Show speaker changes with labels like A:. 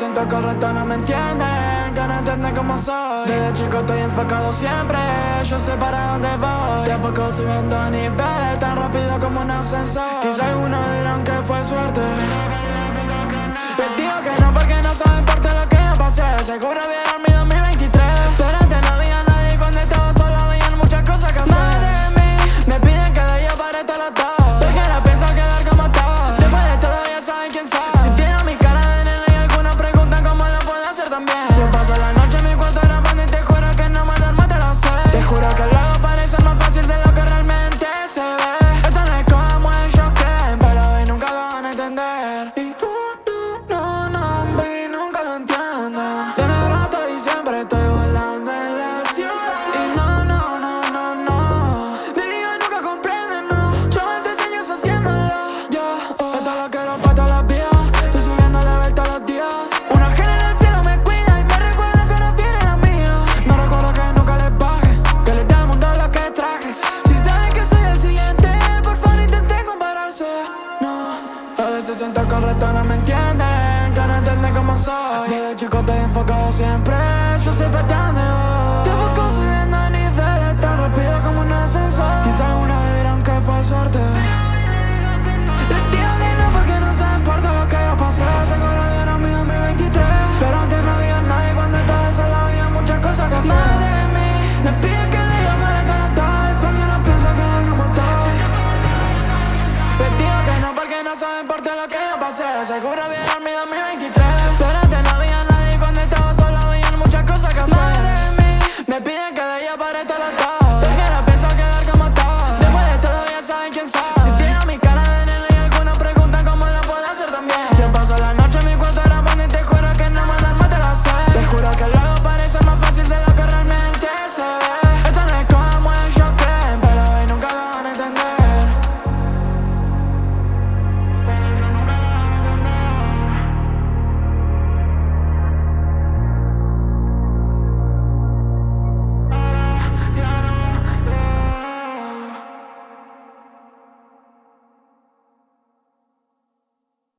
A: siento que el resto no me entienden, que no entienden cómo soy. Desde chico estoy enfocado siempre, yo sé para dónde voy. De a poco subiendo niveles, tan rápido como un ascensor. Quizá algunos dirán que fue suerte. Les digo que no porque no saben parte de lo que yo pasé. Seguro vieron mi 2023, pero antes no había nadie. Cuando estaba solo habían muchas cosas que hacer. Más de mí, me piden que de ellos pare todo lo todo, porque no pienso quedar como estaba. Después de todo ya saben quién soy. Si tienen mi cara de nena y algunos preguntan cómo lo puedo hacer también. Yo paso la noche en mi cuarto grabando y te juro que no me duermo, te lo sé. Te juro que lo hago parecer más fácil de lo que realmente se ve. Esto no es como ellos creen, pero hoy nunca lo van a entender. Y baby, nunca lo entienden. De enero hasta diciembre estoy volando en la ciudad. Y baby, hoy nunca comprenden, no. Yo 20 años haciéndolo. Esto lo quiero pa' todas las vidas. Estoy subiendo level todos los días. Un ángel en el cielo me cuida y me recuerda que ahora viene la mía. No recuerdo que nunca les baje, que les dé al mundo lo que traje. Si saben que soy el siguiente, por favor intenten compararse. No, a veces siento que el resto no me entienden, que no entienden cómo soy. Desde chico estoy enfocado siempre, yo sé para dónde voy.